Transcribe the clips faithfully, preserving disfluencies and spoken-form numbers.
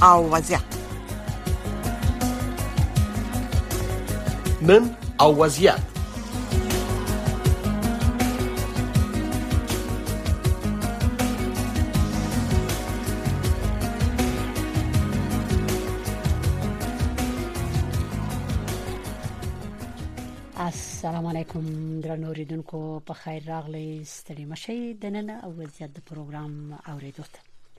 او وضعیت. نن او وضعیت. السلام علیکم درنو اوریدونکو، په خیر راغلی، ستړي مشئ. د نن او وضعیت د پروګرام اوریدو ته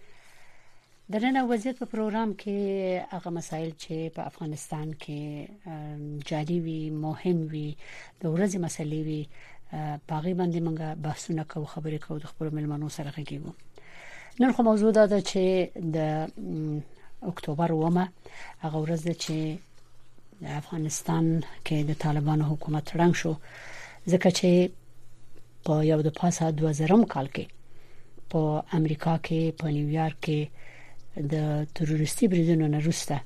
د نن او وضعیت په پروګرام کې هغه مسایل چې په افغانستان کې جاري وي، مهم وي، د ورځې مسلې وي، په هغه باندې موږ بحثونه کوو، خبرې کوو، د خپل ملمنو سره غږیږو. نن خو موضوع ده چې د اکتوبر اومه هغه ورځ ده چې افغانستان کې د طالبانو حکومت رنګ شو، ځکه چې په یو د پاسه دوه زره کال کې په امریکا کې په نیویارک کې د تروریستي بریدونو نه وروسته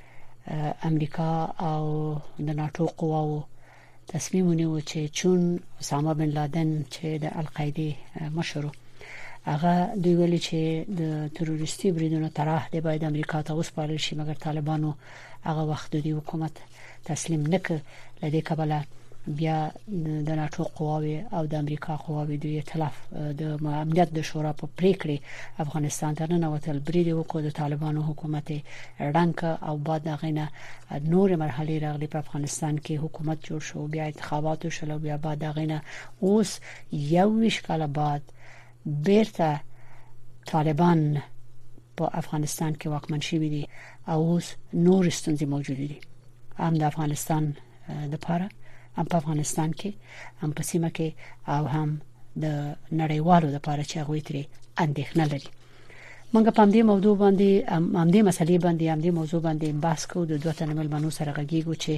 امریکا او د ناتو قواو تصمیم ونیو چې چون اسامه بن لادن چې د القاعده مشر هغه دوی ویلي چې د تروریستي بریدونو طرح دی باید امریکا ته وسپارل شي، مګر طالبانو هغه وخت د حکومت تسلیم نکړ. لدې کبله بیا د ناتو قواوی او د امریکا قواوی د ائتلاف د امنیت د شورا په پریکړه افغانستان ته نه وتل برید وکړ. د طالبانو حکومت رنګ او بعد غینه نور مرحله راغلي په افغانستان کې حکومت جوړ شو، بیا انتخابات شول، بیا بعد غینه اوس یو ویش کال بعد بیرته طالبان په افغانستان کې واکمن شوي دي او اوس نور ستونزې موجود دي، هم د افغانستان د پاره، هم په افغانستان کې، هم په سیمه کې، او هم د نړیوالو د پاره چې هغه ترې اندېښنه لري. موږ په دې موضوع باندې هم دې مسلې باندې هم دې موضوع باندې بحث کوو. د دوه تنه ملمنو سره غږیږو چې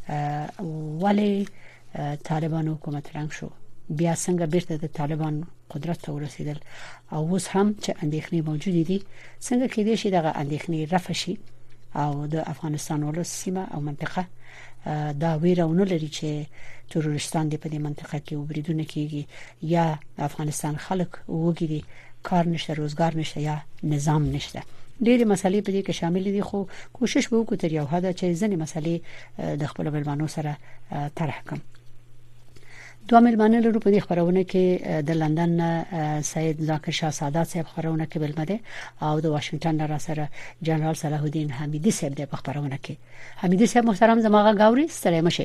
ولې طالبان حکومت رنګ شو، بیا څنګه بیرته د طالبان قدرت ته ورسېدل، او اوس هم چې اندېښنې موجود دي څنګه کېدای شي دغه اندېښنې رفع شي او د افغانستان ولس سیمه او منطقه دا ویرونه لري چې تروریستان دې په دې منطقه کې وبریدونه کوي، یا افغانستان خلک وګړي کار نشته، روزګار نشته، یا نظام نشته. ډېری مسلې په دې کې شامل دي، خو کوشش به وکړو تر یو حد چې ځینې مسلې د خپل ملمنو سره طرح کړم. دوه ملمانه لرو په دې خبرونه کې د لندن سید ذاکر شاه سادات صاحب خبرونه کې بلمده او د واشنگټن را سره جنرال صلاح الدین حمیدی صاحب د خبرونه کې. حمیدی صاحب محترم زماغه غاوري ستړي مشه.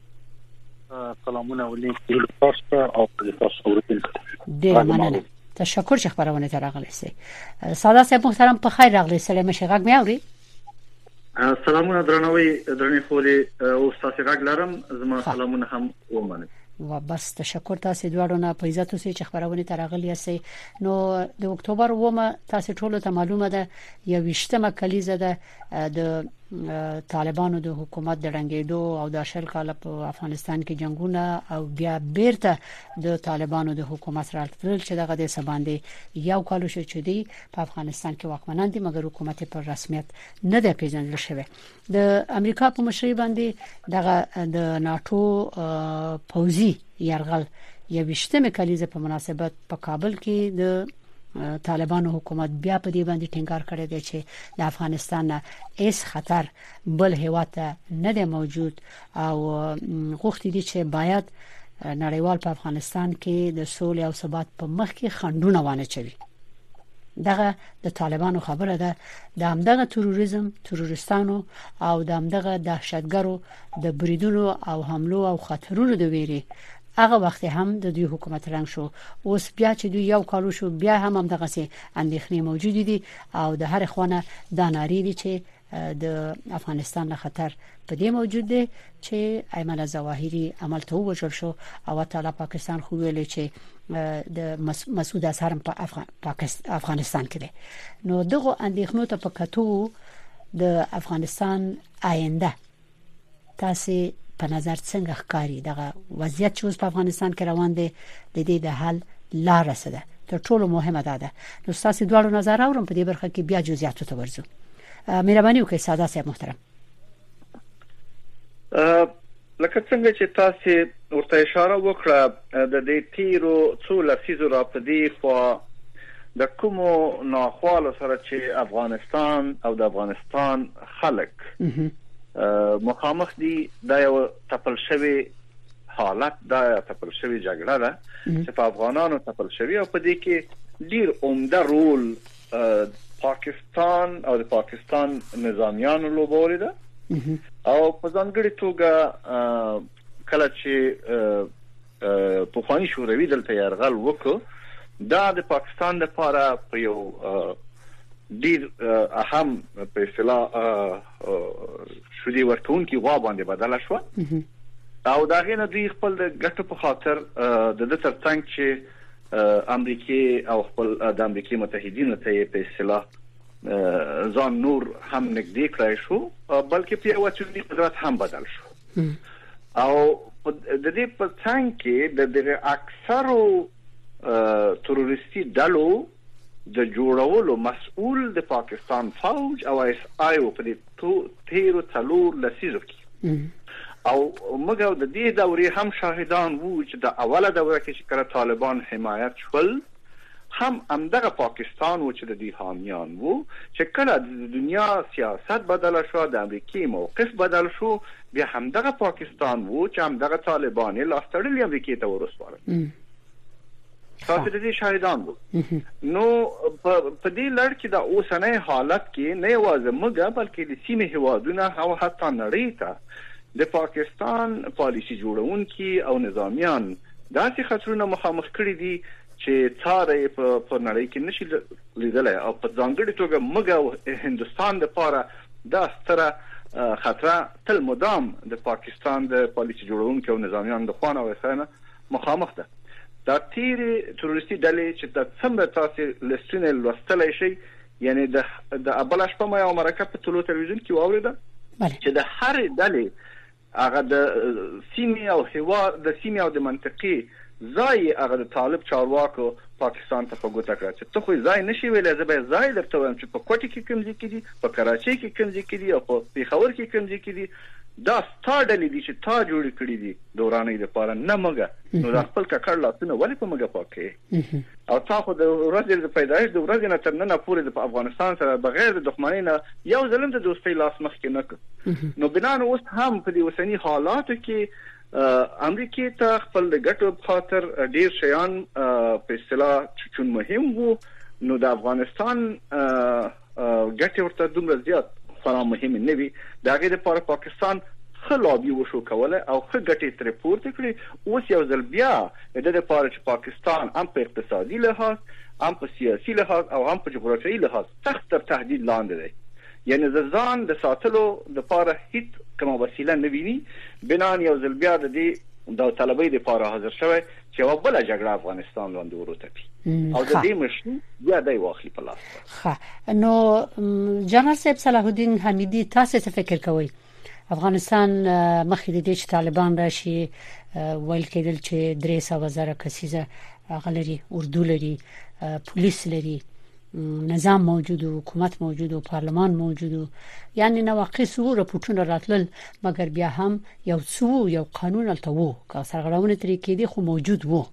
سلامونه علیکم تاسو او تاسو اورئ. ډیر مننه، تشکر چې خبرونه ته راغلی سي. سادات صاحب محترم په خیر راغلی، ستړي مشه. غږ مې اوري؟ سلامونه درنوي درنې خولي او تاسو غږ لرم، زما سلامونه هم ومنه. و بس تشکر تاسو دواړو نه په عزت اوسئ چې خبرونه ترغلی یاستئ. نو د اکتوبر اومه تاسو ټول ته معلومه ده یو وشتمه کلیزه ده د طالبانو د حکومت د رنګېدو او د شل کال په افغانستان کې جنگونه او بیا بیرته د طالبانو د حکومت راتلل چې دغه د سباندې یو کال شو چې دی په افغانستان کې واکمنان دي، مګر حکومت پر رسمیت نه ده پیژندل شوی. د امریکا په مشرۍ باندې دغه د ناتو پوزي یرغل یو وشتمه کلیزه په مناسبت په کابل کې د طالبانو حکومت بیا په دې باندې ټینګار کړی دی چې د افغانستان نه هیڅ خطر بل هیواد نه دی موجود او غوښتي دي چې باید نړیوال په افغانستان کې د سولې او ثبات په مخ کې خنډونه وانه چوي. دغه د طالبانو خبره ده د همدغه تروریزم، تروریستانو او د همدغه دهشتګرو د بریدونو او حملو او خطرونو د ویري هغه وخت هم د دوی حکومت رنګ شو. اوس بیا چې دوی یو کال شو بیا هم هم دغه سي اندېښنې موجود دي او د هر خوانه د ناری دي چې د افغانستان له خطر په دې موجود دي چې ایمن ظواهری عمل ته وژل شو او تعالی پاکستان خو ویل چې د مسعود اظهر په افغان افغانستان کې دي. نو دغه اندېښنو ته په کتو د افغانستان آینده تاسو په نظر څنګه ښکاری دغه وضعیت چې اوس په افغانستان کې روان دی د دې د حل لار څه ده؟ تر ټولو مهمه ده نو تاسو دواړو نظر اورم په دې برخه کې بیا جزئیات ته ورځو. مهرباني وکړئ ساده صاحب محترم. لکه څنګه چې تاسو ورته اشاره وکړه د دې تیرو څو لسیزو را پدې خو د کومو ناخوالو سره چې افغانستان او د افغانستان خلک مخامخ دي دا یو تپل شوی حالت دا تپل شوی جګړه ده چې په افغانانو تپل شوی او په دې کې ډیر عمده رول پاکستان او د پاکستان نظامیانو لوبولې ده او په ځانګړي توګه کله چې په خواني شوروي دلته یرغل وکړ دا د پاکستان لپاره په یو ډیر اهم په اصطلاح شودي ورتون کې وا باندې بدل شو او دا غینه دوی خپل د ګټو په خاطر د د ترڅنګ چې امریکای او خپل د امریکای متحدینو ته په اصطلاح ځان نور هم نږدې کړای شو بلکې په یو چورني قدرت هم بدل شو او د دې په څنګ کې د اکثرو تروریستي ډلو د جوړولو مسؤل د پاکستان فوج او اس آی او په دې تیرو تلور لسیزو کې او موږ د دې دورې هم شاهدان وو چې د اوله دوره کې چې کله طالبان حمایت شول هم همدغه پاکستان و چې د دې حامیان وو چې کله د دنیا سیاست بدل شو د امریکای موقف بدل شو بیا همدغه پاکستان وو چې همدغه طالبان لاس تړلي امریکای ته ورسپارل تاسو د دې شاهدان وو نو په دې لړ کې د اوسنۍ حالت کې نه یوازې موږ بلکې د سیمې هیوادونه او حتی نړۍ ته د پاکستان پالیسي جوړونکي او نظامیان داسې خطرونه مخامخ کړي دي چې څاره په نړۍ کې نشي لیدلای او په ځانګړي توګه موږ هندستان لپاره دا ستره خطر تل مدام د پاکستان د پالیسي جوړونکو او نظامیان د خوانه وسانه مخامخ ده دا تیری تروریستي ډلې چې د څومره تاسو لستونه لوستلای شي یعنی د د ابلاش په مې امریکا په ټولو تلویزیون کې واوریده چې د هر ډلې هغه د سیمې او هوا د سیمې او د منطقي ځای هغه د طالب چارواکو پاکستان ته په ګوته کړ چې ته خو ځای نشي ویلای زه به ځای درته وایم چې په کوټي کې کوم ځای کې دي په کراچۍ کې کوم ځای کې دي او په پیښور کې کوم ځای کې دي دا ستاډلې دي چې تا جوړ کړی دي دورانې لپاره نه مګه نو د خپل ککړ لاسونه ولې په مګه پاکه او تاسو د ورځې د پیدایښت د ورځې نه تر نن پورې د افغانستان سره بغیر د دښمنۍ نه یو ځلم د دوستۍ لاس مخ کې نه نو بنان اوس هم په دې وسنی حالاتو کې امریکای ته خپل د ګټو خاطر ډیر شیان په اصطلاح چون مهم وو نو د افغانستان ګټه ورته دومره زیات خورا مهم نه وي دا غي د پاکستان خلابي وشو کوله او خ ګټې تر پورته کړی اوس یو ځل بیا د دې لپاره چې پاکستان هم په اقتصادي لحاظ هم په سیاسي لحاظ او هم په جغرافیایي لحاظ سخت تر تهدید لاندې دی یعنی د ځان د ساتلو د لپاره هیڅ کومه وسیله نه ویني بنان یو ځل بیا د دې د طالبای د لپاره حاضر شوی چې یو بل جګړه افغانستان لاندې وروتپی او د دې مشن بیا د واخلي په لاس ښه نو جنرال صاحب صلاح الدین حمیدی تاسو څه فکر کوئ افغانستان مخکې د دې چې طالبان راشي ویل کېدل چې درې سوه زره کسیزه غلري اردو لري پولیس لري نظام موجود و حکومت موجود و پارلمان موجود و یعنی نواقص و رپورټونه راتلل مګر بیا هم یو څو یو قانون الته وو که سرغړونه ترې کېدی خو موجود وو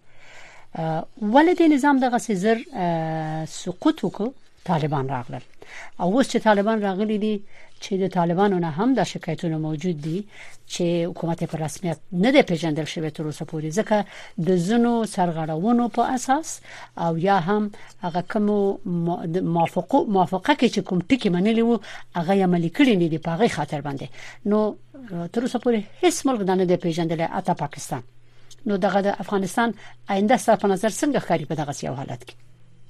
ولې د نظام دغه سزر سقوط وکړ طالبان راغلل او اوس چې طالبان راغلي دي چې د طالبانو نه هم د شکایتونو موجود دي چې حکومت په رسمیت نه دی پیژندل شوی تر اوسه پورې ځکه د زنو سرغړونو په اساس او یا هم هغه کوم موافقه موافقه کې چې کوم ټکی منلی وو هغه عملي کړی نه دی په هغه خاطر باندې نو تر اوسه پورې هیڅ ملک نه دی پیژندل اته پاکستان نو دغه د افغانستان آینده ستاسو په نظر څنګه ښکاري په دغه سیاو حالت کې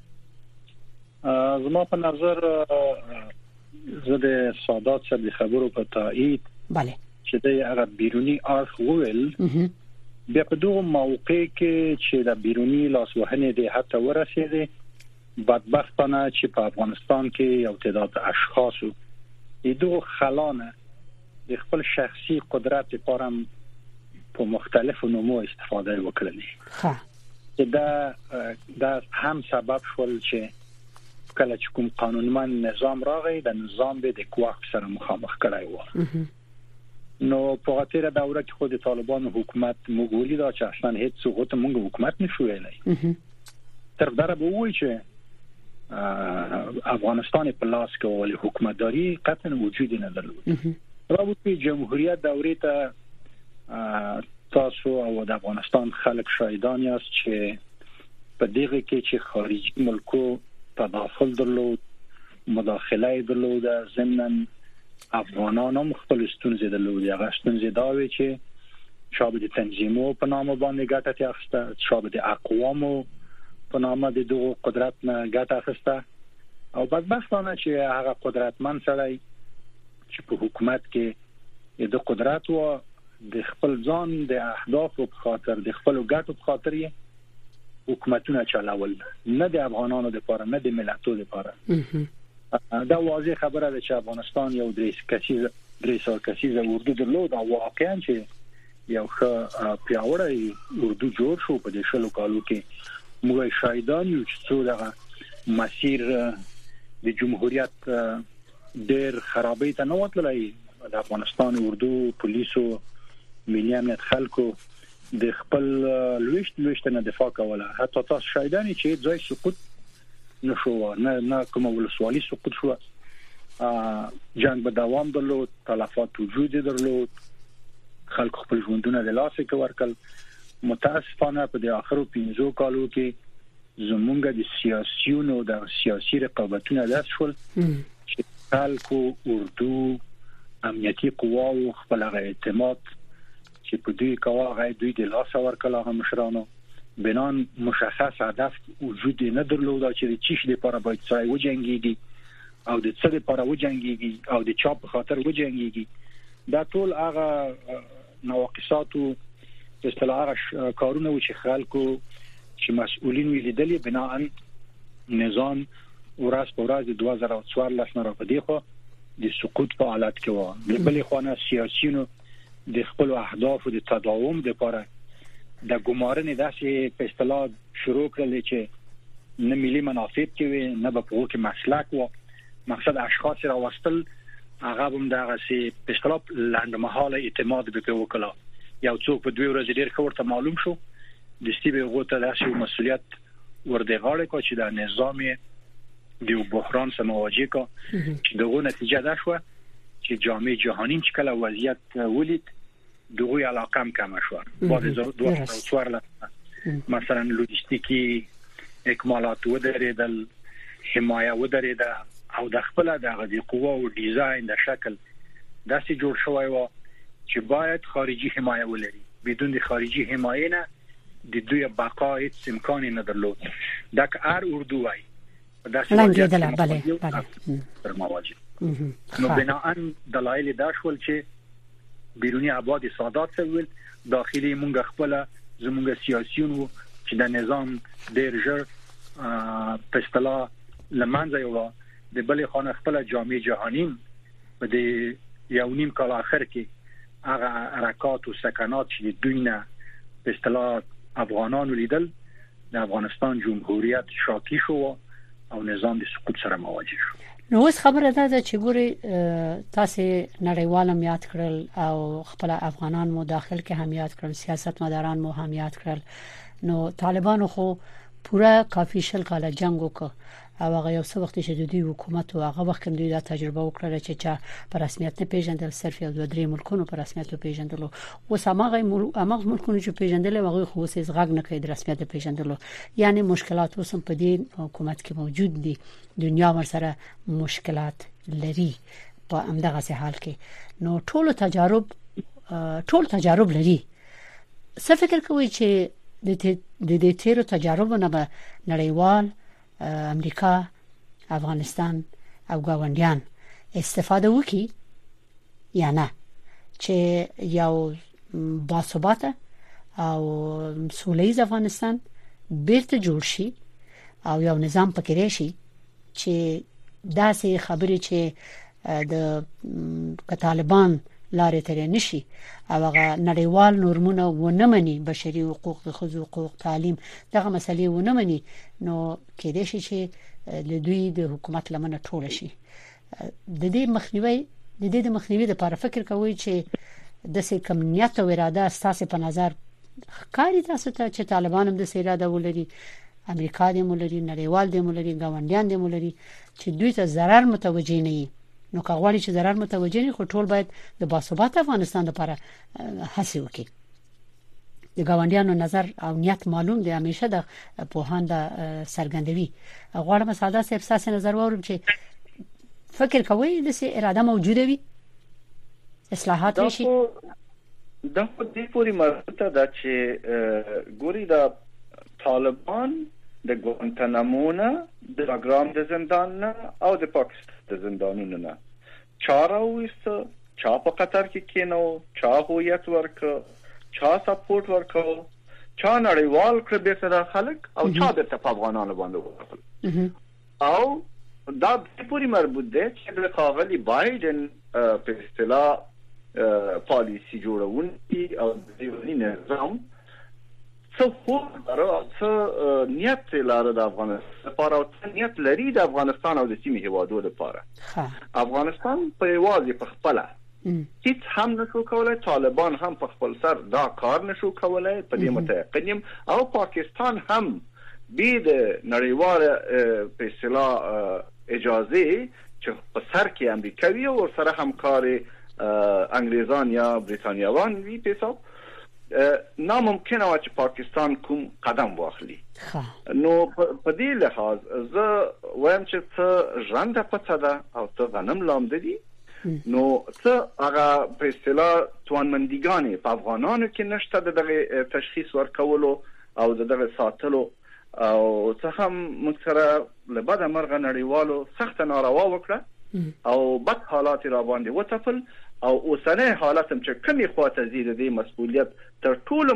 زما په نظر زه د سادات صاحب د خبرو په تایید bale چې د هغه بیرونی اړخ وویل بیا په دغه موقع کې چې د بیرونی لاسوهنې د حتی ورسېده بدبختانه چې په افغانستان کې یو تعداد اشخاصو دغه خلانه د خپل شخصي قدرت لپاره په مختلفو نومو استفاده وکړي ها دا دا هم سبب شول چې کله چې کوم قانونمن نظام راغی د نظام به د قواق سره مخامخ کړای و نو په غتره دوره کې خود طالبان حکومت مغولی دا چې اصلا هیڅ سقوط موږ حکومت نشو ویلای تر دا به وایي چې افغانستان په لاس کې ولې حکومتداري قطعا وجود نه درلود. رابطه جمهوریت دورې ته تاسو او د افغانستان خلک شاهدان یاست چې په دغه کې چې خارجي ملکو تداخل درلود، مداخله درلود، ضمن افغانان هم خپل ستونزې درلودې. هغه ستونزې دا وي چې شابه د تنظیمو په نامه باندې ګټه اخیسته، شابه د اقوامو په نامه د دغه قدرت نه ګټه اخیسته، او بدبختانه چې هغه قدرتمن سړی چې په حکومت کې د قدرت و د خپل ځان د اهدافو په خاطر د خپل ګټو په خاطر یې حکومتونه چلاول، نه د افغانانو لپاره نه د ملتونو لپاره. دا واضح خبره ده چې افغانستان یو درې کسیزه درې سال کسیزه اردو درلود، او واقعا چې یو ښه پیاوړی اردو جوړ شو په دې شلو کالو کې. موږ شاهدان یو چې څو دغه مسیر د جمهوریت ډېر خرابې ته نه وتلای. د افغانستان اردو پولیسو ملي امنیت خلکو د خپل لويشت لويشت نه دفاع کوله. حتی تاسو شاهدانی چې ځای سقوط نشو، نه نه کوم ولسوالي سقوط شو. جنگ به دوام درلود، تلفات وجود درلود، خلک خپل ژوندونه د لاسه کې ورکل. متاسفانه په د اخرو پنځو کالو کې زمونږ د سیاسيونو د سیاسي رقابتونو داس شول چې خلکو اردو امنیتي قواو خپل اعتماد چې په دوی کواغه دوی د لاس ورکل هغه مشرانو بنان مشخص هدف وجود نه درلود چې د چیش لپاره باید ځای وجنګيږي او د څه لپاره وجنګيږي او د چا په خاطر وجنګيږي. دا ټول هغه نواقصات او اصطلاح کارونه چې خلکو چې مسؤلین ویلدل بناء نظام ورځ په ورځ د دوه زره څوارلس نه راپدې خو د سقوط په حالت کې و. د بلې خانه سیاسيونو د خپل اهداف او د تداوم لپاره د ګمارنې داسې په اصطلاح شروع کړل چې نه ملي منافع کې وي نه په هغه کې مسلک و مقصد اشخاص را وستل. هغه هم دغه سي په اصطلاح لنډمحاله اعتماد به وکړه. یو څوک په دوی ورځې ډیر خورته معلوم شو د ستیبه غوته داسې مسولیت ورده غاړه کو چې د نظام د بحران سره مواجه کو چې دغه نتیجه ده شو چې جامعه جهانی چې کله وضعیت ولید دغه علاقه کم شو. بعد از دوه هزار و چهارده مثلا لوجستیکی اکمالات و درېدل، حمایه و درېده او د خپل دغه د قوا او ډیزاین د شکل داسې جوړ شوی و چې باید خارجي حمایه ولري. بدون د خارجي حمایه نه د دوی بقا هیڅ امکان نه درلود. دا که هر اردو وای داسې لنګیدل بله بله پر مواجه نو بناء دلایل دا شول چې بیرونی آباد سادات سویل داخلي مونږ خپل زمونږ سیاسيون چې د نظام ډیر ژر په اصطلاح لمنځه یو د بلې خانه خپل جامعه جهانی په دې یو نیم کال اخر کې هغه حرکات او سکنات چې دوی نه په اصطلاح افغانانو لیدل د افغانستان جمهوریت شاکی شو او نظام د سقوط سره مواجه شو. نو اوس خبره ده چې ګوري تاسو نړیوالم یاد کړل او خپل افغانان مو داخل کې هم یاد کړل، سیاستمداران مو هم یاد کړل. نو طالبانو خو پوره کافي شل کاله جنگ وکړ او هغه یو څه وخت چې د دوی حکومت او هغه وخت دوی دا تجربه وکړه چې چا په رسمیت نه پیژندل، صرف یو درې ملکونو په رسمیت پیژندل او سماغه امغه ملکونو چې پیژندل هغه خو اوس زغګ نه کوي د رسمیت پیژندل. یعنی مشکلات اوس په دې حکومت کې موجود دي، دنیا ورسره مشکلات لري په همدغه حال کې. نو ټول تجارب ټول تجارب لري. څه فکر کوي چې د دې تیرو تجارب نه به نړیوال امریکا، افغانستان او ګاونډیان استفاده وکړي یا نه چې یو باثباته او سوله‌یز افغانستان بیرته جوړ شي او یو نظام پکې راشي چې داسې خبرې چې د طالبان لارې ترې نشي او هغه نړیوال نورمونه ونه مني، بشري حقوق، د ښځو حقوق، تعلیم، دغه مسلې ونه مني، نو کېدای شي چې د دوی د حکومت لمنه ټوله شي. د دې مخنیوي د دې د مخنیوي لپاره فکر کوي چې د سې کم نیت او اراده اساس په نظر ښکاری تاسو ته چې طالبان هم د سې اراده ولري امریکا د مولري نړیوال د مولري ګاونډیان د مولري چې دوی ته ضرر متوجي نه وي نو کاغوري چې ضرر متوجي نه خو ټول باید د باثبات افغانستان لپاره هڅه وکړي د ګاونډیانو نظر او نیت معلوم دی همیشه د پوهان د سرګندوي غواړم ساده صاحب ساسه نظر وورم چې فکر کوي د سي اراده موجوده وي اصلاحات وشي دا په دې پوری مربوطه ده چې ګوري د طالبان د ګوانتانامو نه د باګرام د زندان نه او د پاکستان د زندانونو نه چاره وست چا په قطر کې کېنو چا هویت ورک چا سپورټ ورکو چا نړیوال کړ به سره خلک او چا د افغانانو باندې وکړل او دا په پوری مربوط ده چې د قاغلی بایدن په اصطلاح پالیسی جوړونکي او د نظام څو خو څو نیت لاره د افغانستان لپاره او نیت لري د افغانستان او د سیمې هیوادو لپاره افغانستان په یوازې په خپل هیڅ هم نشو کولای طالبان هم په خپل سر دا کار نشو کولای په دې متيقنیم او پاکستان هم به د نړیوال په اصطلاح اجازه چې په سر کې امریکایي او سره همکاري انګریزان یا بریتانیاوان وی په حساب ناممکن او چې پاکستان کوم قدم واخلي نو په دې لحاظ زه وایم چې څه ژوند پڅه ده او څه غنم لاندې دي نو څه هغه په اصطلاح توانمندګانې په افغانانو کې نشته دغه تشخیص ورکولو او دغه ساتلو او څه هم موږ سره له بده مرغه نړیوالو سخت ناروا وکړه او بد حالات را باندې وتفل او اوسنۍ حالت هم چې کمی خواته زیات دی مسؤلیت تر ټولو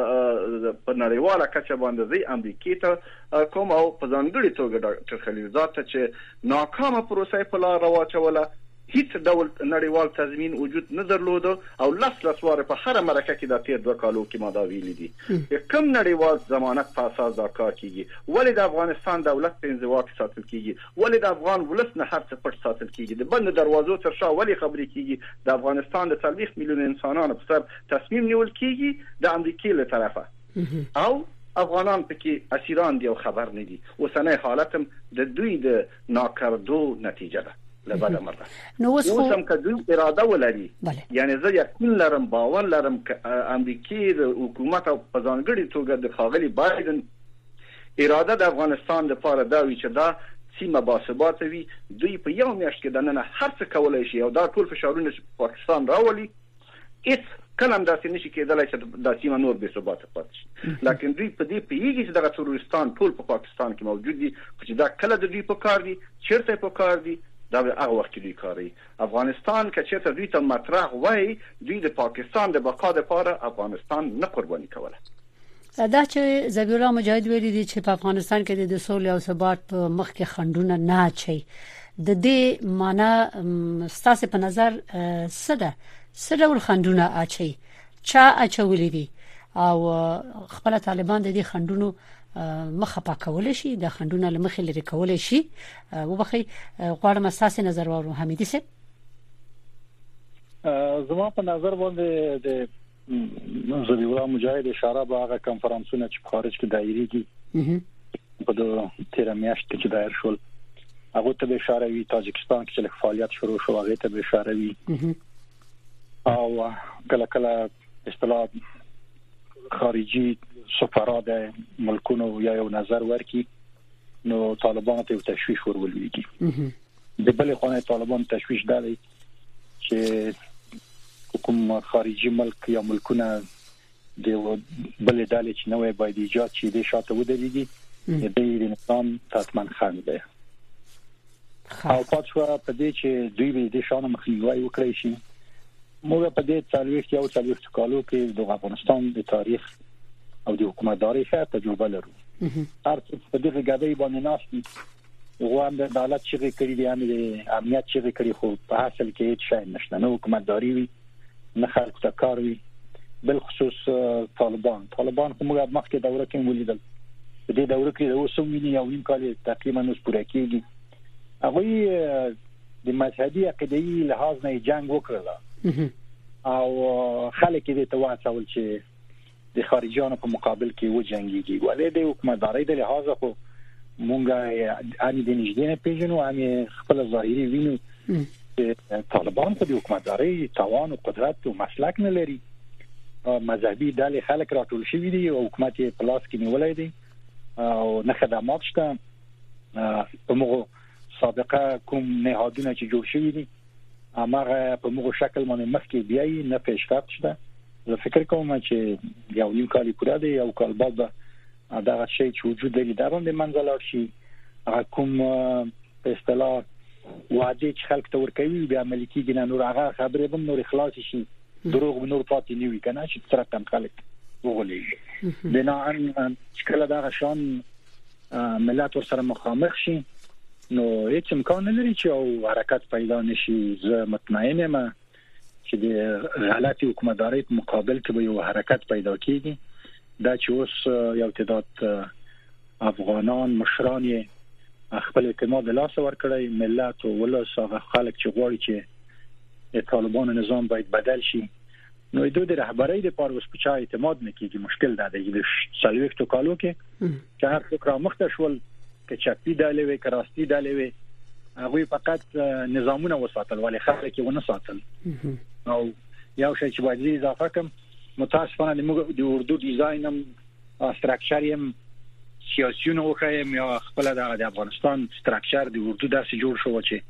په نړیواله کچه باندې زی امریکای ته کوم او په ځانګړي توګه ډاکټر خلیلزاد ته چې ناکامه پروسه په لار راوچوله هیڅ ډول نړیوال تضمین وجود نه درلود او لاس لاس واره په هر مرکه کې د تیر دوه کالو کې ما دا ویل دي کوم نړیوال ضمانت په اساس دا کار کیږي ولې د افغانستان دولت په انزوا کې ساتل کیږي ولې د افغان ولس نه هر څه پټ ساتل کیږي د بند دروازو تر شا ولې خبرې کیږي د افغانستان د څلويخ میلیون انسانانو په سر تصمیم نیول کیږي د امریکای له طرفه او افغانان پکې اسیران دي او خبر نه دي اوسنۍ حالت هم د دوی د ناکردو نتیجه ده لبعد مرة نو وسم کدو اراده ولري یعنی زه یقین لرم باور لرم ک امریکای د حکومت او په ځانګړي توګه د خاغلی بایدن اراده د افغانستان لپاره دا وی چې دا سیمه باثبات وي دوی په یو میاشت کې د نن هر څه کولای شي او دا ټول فشارونه چې پاکستان راولي هیڅ کلم داسې نشي کېدلای چې د سیمه نور به ثبات پاتې شي لکه دوی په دې پیږي چې دغه تروریستان ټول په پاکستان کې موجود دي چې دا کله د دوی په کار دي چیرته په کار دي دا به هغه وخت دوی کاری افغانستان که چېرته دوی ته مطرح وای دوی د پاکستان د بقا لپاره افغانستان نه قرباني کوله دا چې ذبیح الله مجاهد ویلي دي چې په افغانستان کې د سولې او ثبات په مخ کې خنډونه نه اچي د دې معنی ستاسو په نظر څه ده څه ډول خنډونه اچي چا اچولې دي او خپل طالبان د دې خنډونو مخه پاکول شي د خندونه لمخې لري کول شي وبخي غواړم اساسي نظر ورو حمیدي سي زما په نظر باندې د ذبیح الله مجاهد اشاره به هغه کانفرنسونه چې خارج کې دایریږي په د تیر میاشت کې دایر شول هغه ته به اشاره وی تاجکستان کې چې فعالیت شروع شو هغه ته به اشاره وی او کله کله اصطلاح خارجي سفارات ملکونو یا یو نظر ورکي نو طالبان ته تشویش ورولېږي د بل خانه طالبان تشویش دالي چې کوم خارجي ملک یا ملکونه د بل دالي چې نوې باید ایجاد شي د شاته ودرېږي د دې نظام تطمن خان دی او پاتشو په دې چې دوی به د شانه مخنیوي وکړي شي موږ په دې څلويخ یو څلويخ کالو کې د افغانستان د تاریخ او د حکومتداري ښه تجربه لرو هر څه په دې غږی باندې ناشتي غوام د عدالت چې کړی دی امر امنیت چې کړی خو په حاصل کې هیڅ شی نشته نو حکومتداري وي نه خلک ته کار وي بل خصوص طالبان طالبان کومه مخکې دوره کې ولیدل په دې دوره کې اوسه ویني یو نیم کال تقریبا اوس پوره کېږي هغه د مذهبي عقیدې لحاظ نه جنگ وکړل او خلک دې ته واچول چې د خارجيانو په مقابل کې و جنگيږي. ولې د حکومتداري د لحاظ خو مونږه اني د نږدې نه پیژنو، اني خپل ظاهري وینو چې طالبان په د حکومتداري توان او قدرت او مسلک نه لري. مذهبي ډلې خلک راټول شوي دي او حکومت یې په لاس کې نیولای دی او نه خدمات شته. په موږ سابقه کوم نهادونه چې جوړ شوي دي هغه په موږ شکل باندې مخکې بیاي نه پیشرفت شته. زه فکر کوم چې یو نیم کال پوره دی او کال بعد دا شی چې وجود لري دا باندې منځلار شي. هغه کوم په اصطلاح وعده چې خلک ته ورکوي بیا عملي کېږي نه، نور هغه خبرې به نور خلاص شي، دروغ نور پاتې نه وي کنه چې تر کم خلک وغولېږي. بناء چې کله دا شان ملت ورسره مخامخ شي نو هیڅ امکان نه لري چې او حرکت پیدا نشي. زه مطمئن یم چې د غلطي حکومتداري په مقابل کې به یو حرکت پیدا کیږي. دا چې اوس یو تعداد افغانان مشران یې خپل اعتماد لاس ورکړي، ملت او ولس هغه خلک چې غواړي چې د طالبانو نظام باید بدل شي نو دوی د رهبرۍ لپاره اوس په چا اعتماد نه کیږي. مشکل دا دی د سلويختو کالو کې چې هر څوک را مخته شول که چپی ډلې وي که راستي ډلې وي هغه فقط نظامونه وساتل ولې خلک یې ونه ساتل. او یو شی چې باید اضافه کوم متاسفانه موږ د اردو ډیزاین هم استراکچر هم سیاسيونو وکایم یا خپل د افغانستان استراکچر د اردو داسې جوړ شو چې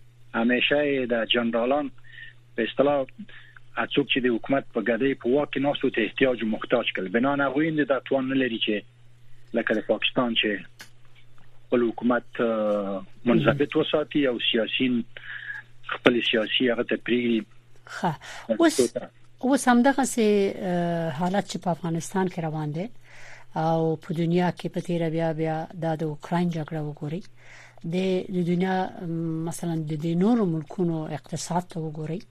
همیشه د جنرالان په اصطلاح څوک چې د حکومت په ګډۍ په واک کې ناسو ته احتیاج محتاج کړي. بنا نه غوښند د توان نه لري چې لکه د پاکستان چې خپل حکومت منضبط وساتي او سیاسيين خپل سیاسي هغه ته پریږدي. ښه اوس اوس همدغه سه حالت چې په افغانستان کې روان دي او په دنیا کې په تیر بیا بیا د اوکرين جګړه وګوري، د دنیا مثلا د نورو ملکونو اقتصاد ته وګوري،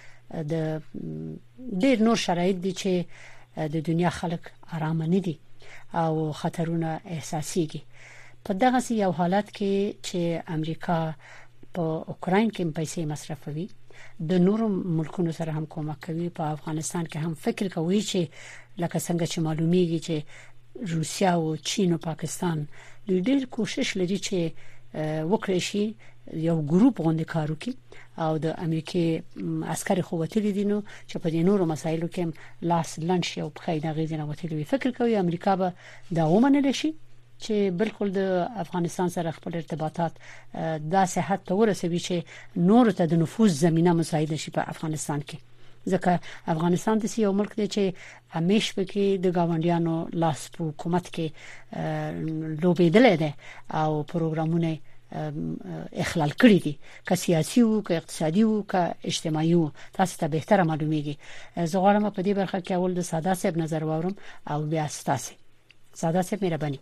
د ډېر نور شرایط دي چې د دنیا خلک آرام نه دي او خطرونه احساسيږي. په دغه یو حالت کې چې امریکا په اوکرين کې پیسې مصرفوي، د نورو ملکونو سره هم کومک کوي، په افغانستان کې هم فکر کوي چې لکه څنګه چې معلومیږي چې روسیا او چین او پاکستان ډېر کوشش لري چې وکړي شي یو ګروپ غونډه کار وکړي او د امریکای عسکري قوتونه دي نو چې په دې نورو مسایلو کې لاس لنډ شي او په خیدا غیزنه وتلی فکر کوي امریکا به دا ومنل شي چې بالکل د افغانستان سره خپل ارتباطات د صحت ته ورسوي چې نور ته د نفوذ زمينه مساعده شي په افغانستان کې. ځکه افغانستان د یو ملک دی چې همیش پکې د گاونډیانو لاس په حکومت کې لوبېدل دي او پروګرامونه اخلال کړی دي، که سیاسي او که اقتصادي او که اجتماعي او تاسو ته به تر معلومیږي. زه غواړم په دې برخه کې اول د ساده صاحب نظر واورم او بیا ستاسو. ساده صاحب مهرباني.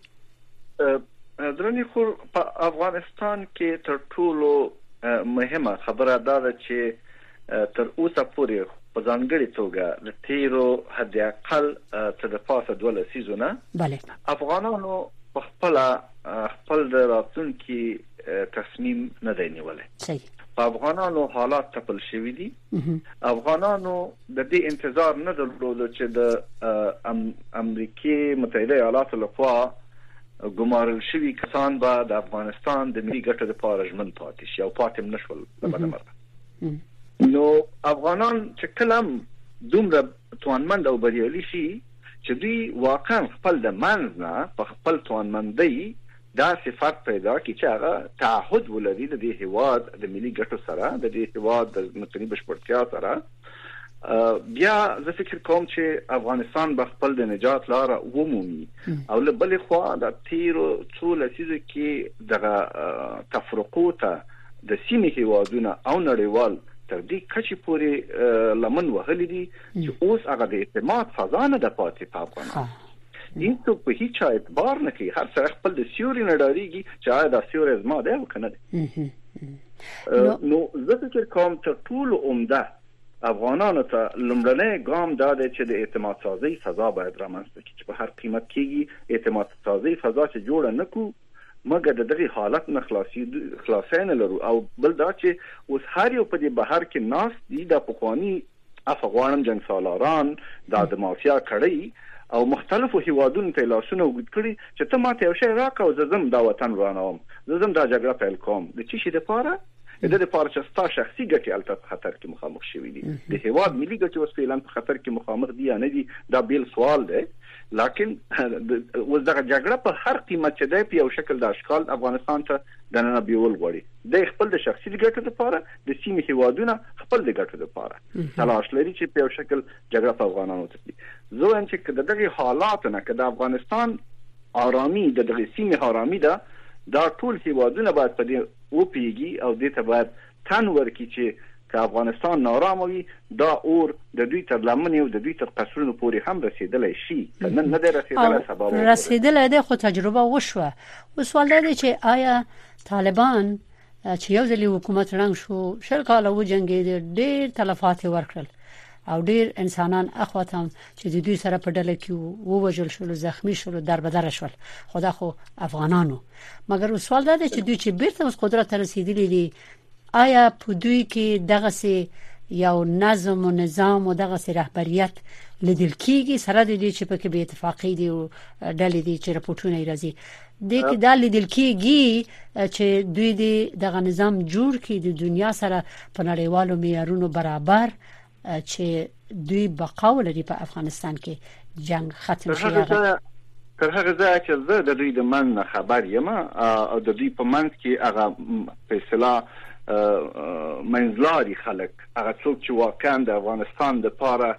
درنی خو په افغانستان کې تر ټولو مهمه خبره دا ده چې تر اوسه پورې په ځانګړي توګه د تیرو حد اقل تر د پاسه دوله سیزونه bale افغانانو په خپل خپل د راتلونکي تصمیم نه دی نیولای. صحیح. په افغانانو حالات تپل شوی دي. افغانانو د دې انتظار نه درلود چې د امریکای متحده ایالاتو لخوا ګمارل شوی کسان به د افغانستان د ملي ګټو لپاره ژمن پاتې شي او پاتې نشول په بدمرغه. نو افغانان چې کلم دومره توانمند او بریالي شي چې دوی واقعا خپل د منځ نه په خپل توانمندۍ دا صفات پیدا کی چې هغه تعهد ولري د دې هواد د ملي ګټو سره، د دې هواد د متنی بشپړتیا سره. بیا زه فکر کوم چې افغانستان به خپل د نجات لار ومومي او له بل خوا د تیرو څو لسیزو کې د تفرقو ته د سیمې هوادونه او نړیوال تر دې کچې پورې لمن وهلي دي چې اوس هغه د اعتماد فضا نه ده پاتې په افغانستان. هیڅوک په هیڅ اعتبار نه کوي، هر څه خپل د سیوري نه ډاریږي چې آیا دا سیوري زما دی او کنه دی. نو زه فکر کوم تر ټولو عمده افغانانو ته لومړنی ګام دا دی چې د اعتماد سازي فضا باید رامنځته کړي چې په هر قیمت کېږي اعتماد سازي فضا چې جوړه نکو مګر د دغه حالت نه خلاصي خلاصین لرو. او بل دا چې اوس هر یو په دې بهر کې ناس دي د پخوانی افغانم جنگ سالاران د د مافیا کړی او مختلفو هیوادونو ته لاسونه وګد کړي چې ته ماته یو شی راکړه او زه زم دا وطن ورانوم زه زم دا جګړه پیل کوم د چی شي لپاره د دې لپاره چې ستا شخصي ګټې الته په خطر کې مخامخ شوي دي د هیواد ملي ګټې اوس فعلا په خطر کې مخامخ دي یا نه دي دا بیل سوال دی لکن اوس دغه جګړه په هر قیمت چې دی په یو شکل د اشکال افغانستان ته د نن بیول غوړي د خپل د شخصي ګټو لپاره د سیمې هیوادونو خپل د ګټو لپاره تلاش لري چې په یو شکل جګړه په افغانانو ته دي زه ان چې دغه حالات نه کده افغانستان آرامي د دغه سیمې آرامي ده دا ټول هیوادونه باید په دې او پیږي او دې ته باید تن ورکړي چې که افغانستان نارام وي دا اور د دوی تر لمنې او د دوی تر قصرونو پورې هم رسیدلی شي نن نه دی رسیدلی سبب رسیدلی دی خو تجربه وشوه او سوال دی چې آیا طالبان چې یو ځل حکومت رنګ شو شل کاله وجنګېدل ډېر تلفات ورکړل او ډیر انسانان اخواتم چې د دوی سره په ډله کې ووجل شول زخمی شول دربدر شول خدا خو افغانانو مګر سوال دا دی چې دوی چې بیرته اوس قدرت رسیدلی دي آیا په دوی کې دغه سي یو نظم او نظام او دغه سي رهبریت لیدل کیږي سره د دې چې په کې به اتفاقی دي او ډلې دي چې راپورټونه راځي د کې د لیدل کیږي چې دوی دغه نظام جوړ کړي د دنیا سره په نړیوالو معیارونو برابر چې دوی بقا ولري په افغانستان کې جنگ ختم شي تر هغه ځای چې زه د دوی د من خبر یم او د دوی په منځ کې هغه فیصله منځلاري خلک هغه څوک چې واقعا د افغانستان د پاره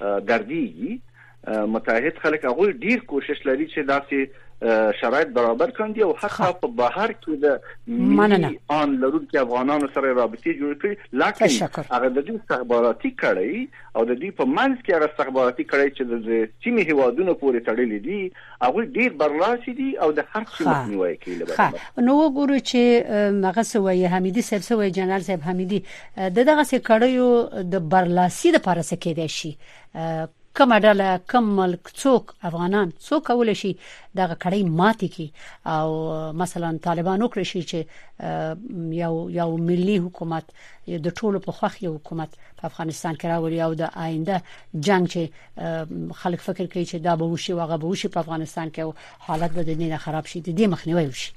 درديږي متحد خلک هغه ډیر کوشش لري چې داسې شرایط برابر کړي او حتی په بهر کې د ملي ان لرونکو افغانانو سره رابطې جوړ کړي لکه هغه د دوی استخباراتي کړي او د دوی په منځ کې هغه استخباراتي کړي چې د سیمې هیوادونو پورې تړلې دي هغه ډیر برلاسي دي او د هر څه مخنیوي کوي نو وګورو چې هغه سوی حمیدي صاحب سوی جنرال صاحب حمیدي دغه څه کړیو د برلاسي د پاره څه کېدای شي کوم ډله کوم ملک څوک افغانان څوک کول شي دغه کړي ماتي کی او مثلا طالبان وکړي شي چې یو یو ملي حکومت د ټولو په خوخ یو حکومت په افغانستان کې راوړي او د آینده جنگ چې خلک فکر کوي چې دا به وشي واغه به وشي په افغانستان کې او حالت به د نه خراب شي د دې مخنیوي وشي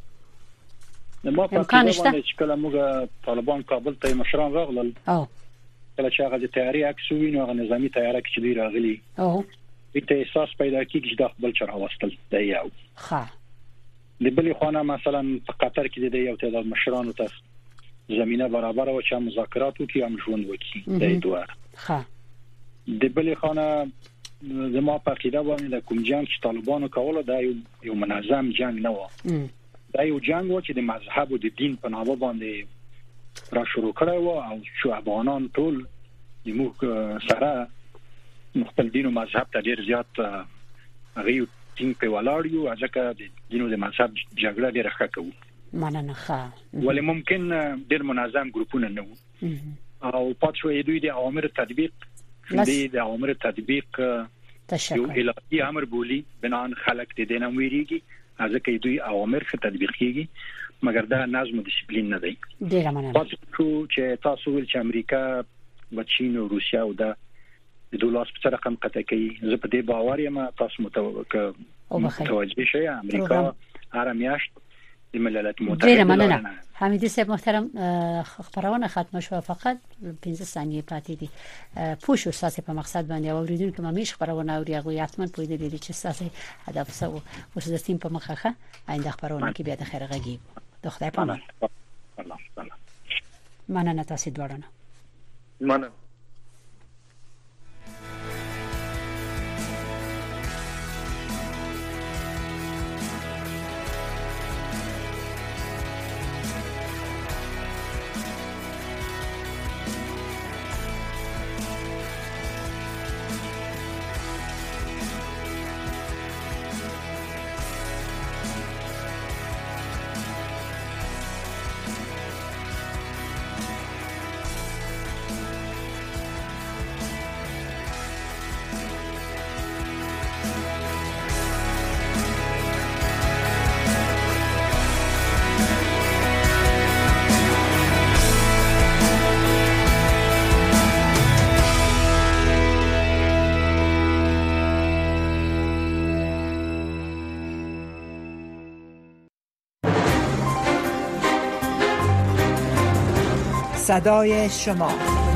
نو په کله چې کله موږ طالبان کابل ته مشران راغلل او کله چې هغه د تیاری عکس ویني هغه نظامی تیاری کې چې دی راغلی او بیت احساس پیدا کیږي چې د خپل چر واستل دی یو ها د بلې خانه مثلا په قطر کې د یو تعداد مشرانو ته زمينه برابر او چې مذاکرات وکړي هم ژوند وکړي د دوه ها د بلې خانه زما په عقیده باندې د کوم جنگ چې طالبانو کوله دا یو یو منظم جنگ نه و دا یو جنگ و چې د مذهب او د دین په نامه باندې را شروع کړو او شو افغانان ټول د موږ سره خپل دین او مذهب ته ډیر زیات غيو تین په ولاړیو ځکه د دین او د مذهب جګړه ډیره ښه کوي مننه ښه ولې ممکن ډیر منظم ګروپونه نه وو او پات شو دوی د اوامر تطبیق د اوامر تطبیق یو الهي امر بولی بنان خلق د دینه ویریږي ځکه دوی اوامر څخه تطبیق کیږي مګر دا نظم او ډیسپلین نه دی ډیره مننه پاتې چې تاسو ول چې امریکا او چین او روسیا او د دولار په رقم قطع کوي زه په دې باور یم تاسو متوجه شئ امریکا هر میاشت د مللات متحده ډیره مننه حمیدي صاحب محترم خبرونه ختم شو فقط پنځه ثانیې پاتې دي پوښو ساسه په مقصد باندې اوریدونکو ممیش خبرونه اوري هغه حتما پوهیدل دي چې ساسه هدف سو اوس د سیم په مخه آینده خبرونه کې بیا د خیر غږی د خدای په امان الله الله مننه تاسو دواړه مننه صدای شما.